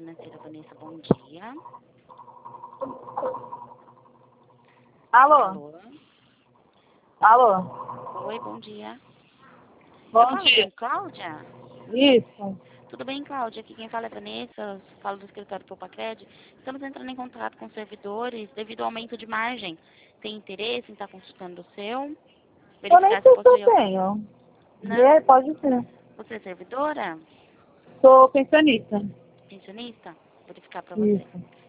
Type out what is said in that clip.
financeira, Vanessa, bom dia. Alô? Alô? Alô? Oi, bom dia. Bom dia. Com Cláudia? Isso. Tudo bem, Cláudia? Aqui quem fala é Vanessa, falo do escritório Topacred. Estamos entrando em contato com servidores devido ao aumento de margem. Tem interesse em estar consultando o seu? Eu nem Verificar se sei se possui... eu tenho. Não? Pode ser. Você é servidora? Sou pensionista. Pensionista? Vou verificar para você. Isso.